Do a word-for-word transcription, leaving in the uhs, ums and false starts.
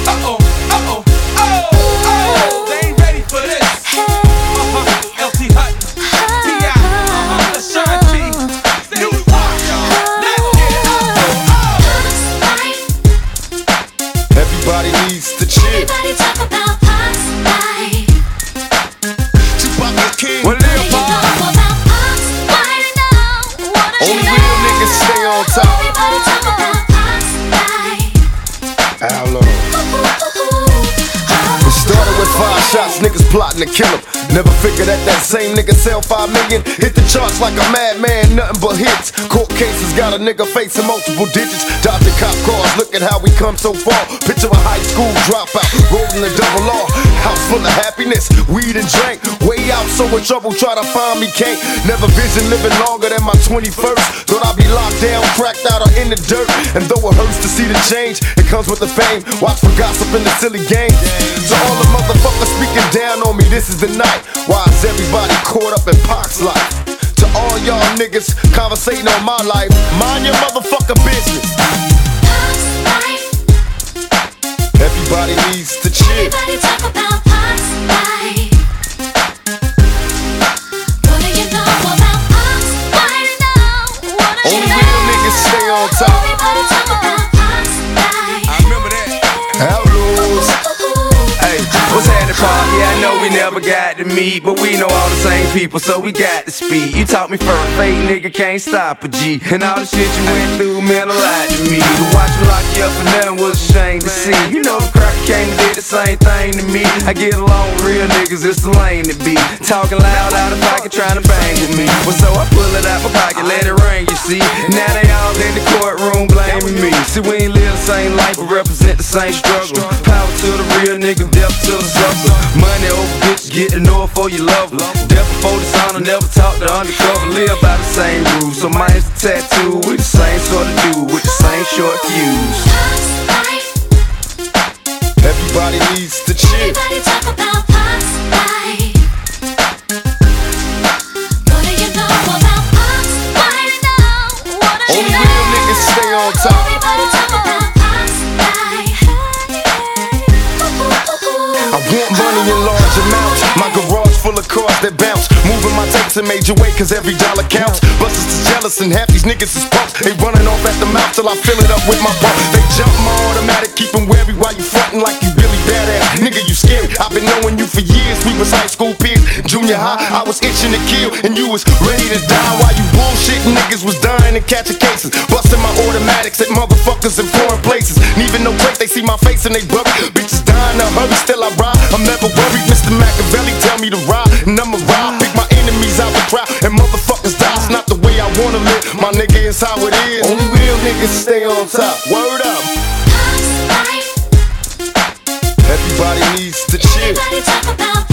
Uh-oh, uh-oh, oh, oh. They ain't ready for this. Uh-huh, L T Hut, T I, uh-huh, Ashanti. New Park, y'all. Let's get it. Oh, oh. Everybody needs to chill. Everybody talk about Pac's life. Tupac the King. What it is, You know Pac? about Pac's right now. What do Only you real know? niggas stay on top. Everybody talk about Pac's life. How long? It started with five shots, niggas plotting to kill him. Never figured that that same nigga sell five million. Hit the charts like a madman, nothing but hits. Court cases got a nigga facing multiple digits. Dodging cop cars, look at how we come so far. Picture a high school dropout, rolling a double R. House full of happiness, weed and drink. Way out, so in trouble, try to find me, can't. Never vision living longer than my twenty-first. Thought I'd be locked down, cracked out or in the dirt. And though it hurts to see the change, it comes with the fame. Watch for gossip in the silly game. To all the motherfuckers speaking down on me, this is the night. Why is everybody caught up in Pac's life? To all y'all niggas conversating on my life, mind your motherfucking business. Pac's life. Everybody needs to chill. Everybody talk about Pac's life. What do you know about Pac's right now? What do you Only know? real niggas stay on top. Everybody talk about Pac's life. I remember that. Outlaws. Hey, what's happening, Pac? Yeah, I know we never got to meet, but we know all the same people, so we got to speak. You taught me first, fake nigga can't stop a G. And all the shit you went through meant a lot to me. To watch me lock you up and nothing was a shame to see. You know the cracker came and did the same thing to me. I get along with real niggas, it's the lane to be. Talking loud out of pocket, trying to bang with me. Well, so I pull it out my pocket, let it ring, you see. Now they all in the courtroom blaming me. See, we ain't live the same life, but represent the same struggle. Power to the real nigga, death to the sucker. Money over bitch, get to know it for you love her. Death before dishonor, never talk to undercover. Live by the same rules, so mine's the tattoo with the same sort of dude, with the same short fuse. Pac's life. Everybody needs to chill. Everybody talk about Pac's life. What do you know about Pac's right now? What do you Only know? real niggas stay on top. Everybody talk about Pac's life. I want money in large amounts. My garage full of cars that bounce. Moving my tapes in major way, cause every dollar counts. Busters is jealous and half these niggas is punks. They running off at the mouth till I fill it up with my pump. They jump my automatic, keep 'em wary while you frontin' like you really badass. Nigga, you scary. I've been knowing you for years. We was high school peers. Junior high, I was itching to kill, and you was ready to die while you bullshitting niggas was dying and catching cases. Busting my automatics at motherfuckers in foreign places. Leaving no trace, they see my face and they bury. Bitches dying to hurry, still I ride. I'm never worried. Mister Machiavelli tell me to ride, and I'ma ride. Pick my enemies out the crowd, and motherfuckers die. It's not the way I wanna live. My nigga, it's how it is. Only real niggas stay on top. Word up. Pac's life. Everybody needs to chill. Everybody talk about